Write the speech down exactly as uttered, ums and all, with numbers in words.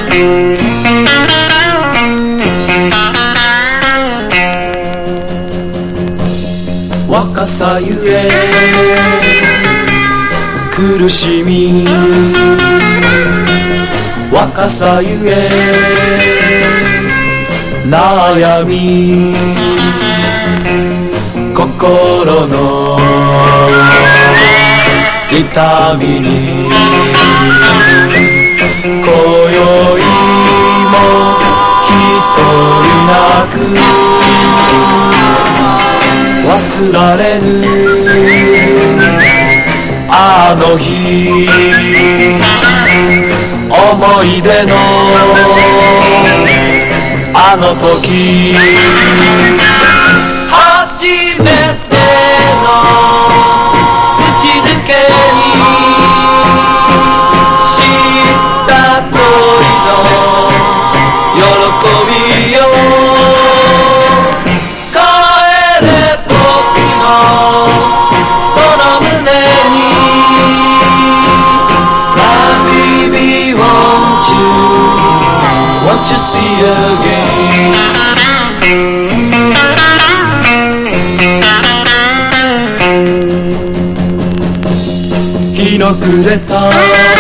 若さゆえ苦しみ、若さゆえ悩み、心の痛みに今宵も一人泣く、忘られぬあの日、思い出のあの時、初めての口づけにした恋の喜びよ、帰れ僕のこの胸に My baby won't you won't you see again、日の暮れた